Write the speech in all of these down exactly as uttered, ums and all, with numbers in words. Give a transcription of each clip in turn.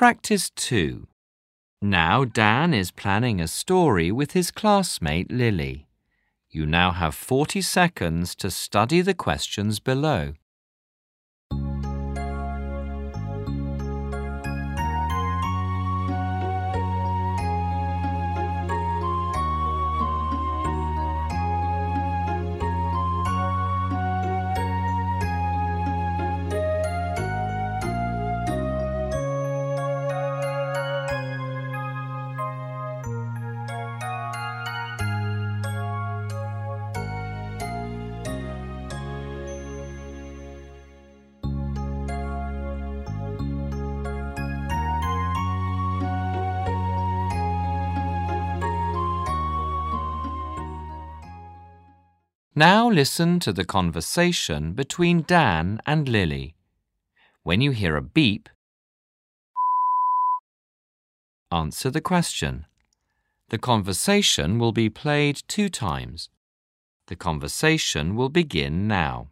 Practice two. Now Dan is planning a story with his classmate Lily. You now have forty seconds to study the questions below. Now listen to the conversation between Dan and Lily. When you hear a beep, answer the question. The conversation will be played two times. The conversation will begin now.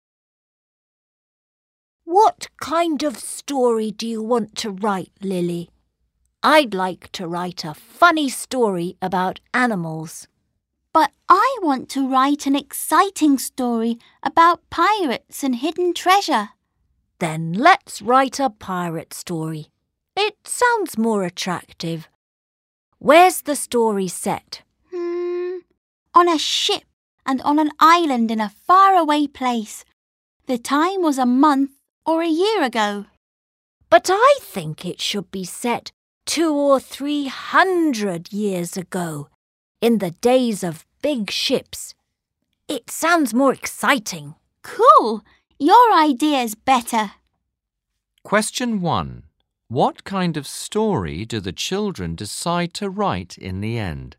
What kind of story do you want to write, Lily? I'd like to write a funny story about animals. But I want to write an exciting story about pirates and hidden treasure. Then let's write a pirate story. It sounds more attractive. Where's the story set? Hmm, on a ship and on an island in a faraway place. The time was a month or a year ago. But I think it should be set two or three hundred years ago. In the days of big ships. It sounds more exciting. Cool! Your idea's better. Question one. What kind of story do the children decide to write in the end?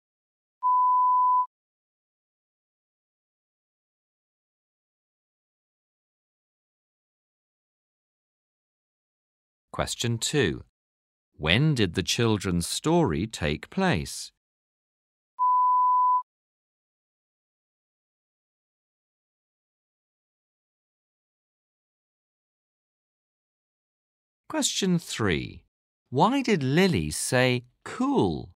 Question two. When did the children's story take place? Question three. Why did Lily say cool?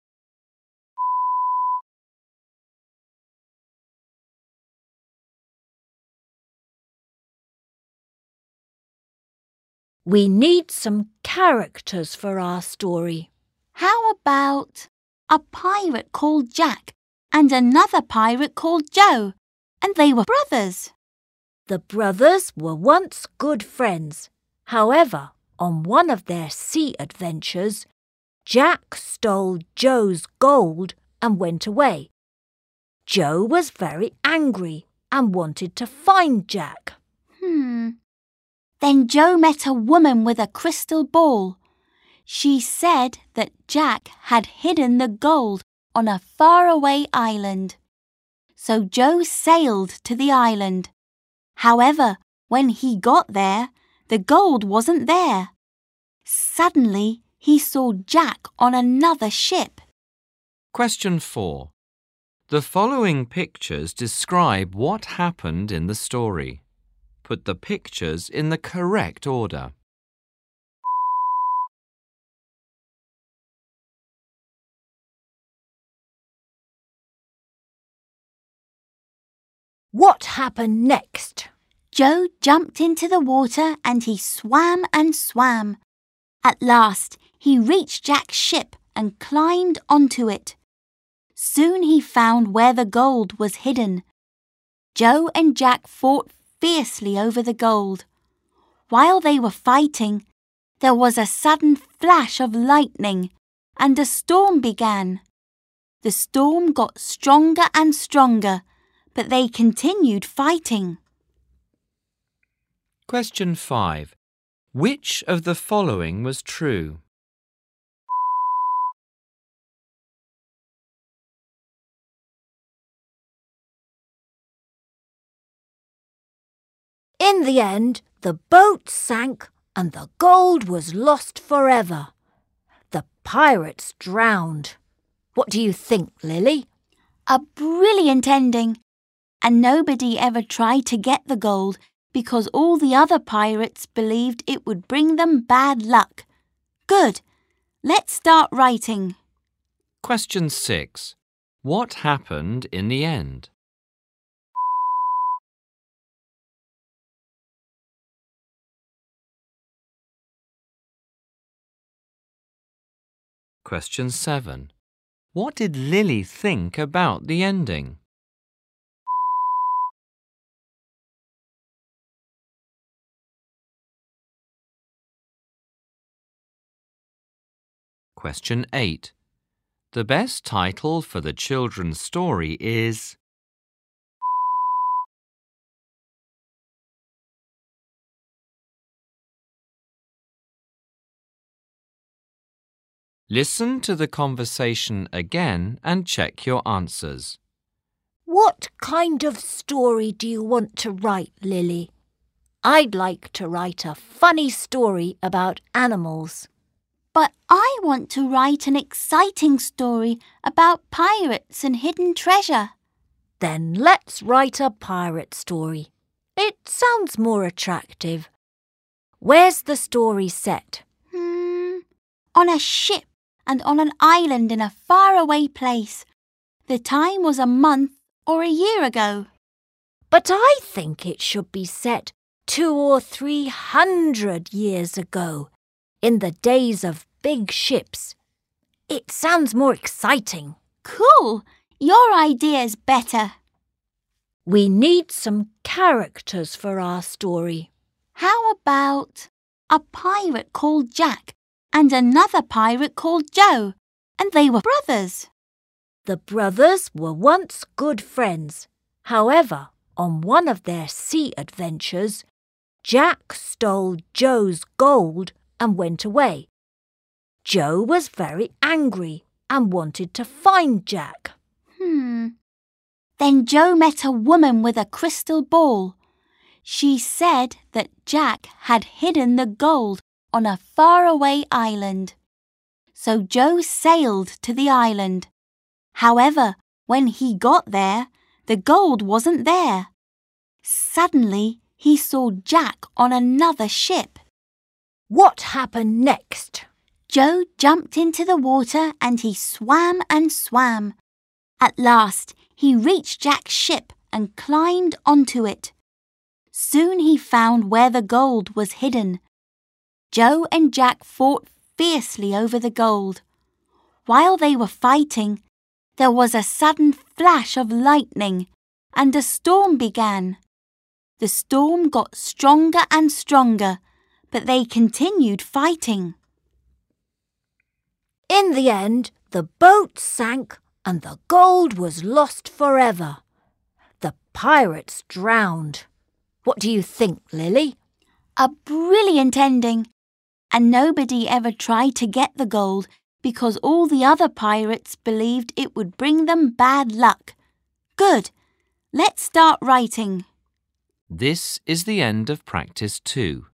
We need some characters for our story. How about a pirate called Jack and another pirate called Joe, and they were brothers? The brothers were once good friends. However, on one of their sea adventures, Jack stole Joe's gold and went away. Joe was very angry and wanted to find Jack. Hmm. Then Joe met a woman with a crystal ball. She said that Jack had hidden the gold on a faraway island. So Joe sailed to the island. However, when he got there, the gold wasn't there. Suddenly, he saw Jack on another ship. Question four. The following pictures describe what happened in the story. Put the pictures in the correct order. What happened next? Joe jumped into the water and he swam and swam. At last, he reached Jack's ship and climbed onto it. Soon he found where the gold was hidden. Joe and Jack fought fiercely over the gold. While they were fighting, there was a sudden flash of lightning and a storm began. The storm got stronger and stronger, but they continued fighting. Question five. Which of the following was true? In the end, the boat sank and the gold was lost forever. The pirates drowned. What do you think, Lily? A brilliant ending. And nobody ever tried to get the gold because all the other pirates believed it would bring them bad luck. Good. Let's start writing. Question six. What happened in the end? Question seven. What did Lily think about the ending? Question eight. The best title for the children's story is... Listen to the conversation again and check your answers. What kind of story do you want to write, Lily? I'd like to write a funny story about animals. But I want to write an exciting story about pirates and hidden treasure. Then let's write a pirate story. It sounds more attractive. Where's the story set? Hmm, on a ship and on an island in a faraway place. The time was a month or a year ago. But I think it should be set two or three hundred years ago, in the days of big ships. It sounds more exciting. Cool! Your idea's better. We need some characters for our story. How about a pirate called Jack and another pirate called Joe, and they were brothers? The brothers were once good friends. However, on one of their sea adventures, Jack stole Joe's gold and went away. Joe was very angry and wanted to find Jack. Hmm. Then Joe met a woman with a crystal ball. She said that Jack had hidden the gold on a faraway island. So Joe sailed to the island. However, when he got there, the gold wasn't there. Suddenly, he saw Jack on another ship. What happened next? Joe jumped into the water and he swam and swam. At last, he reached Jack's ship and climbed onto it. Soon he found where the gold was hidden. Joe and Jack fought fiercely over the gold. While they were fighting, there was a sudden flash of lightning and a storm began. The storm got stronger and stronger, but they continued fighting. In the end, the boat sank and the gold was lost forever. The pirates drowned. What do you think, Lily? A brilliant ending. And nobody ever tried to get the gold because all the other pirates believed it would bring them bad luck. Good. Let's start writing. This is the end of practice two.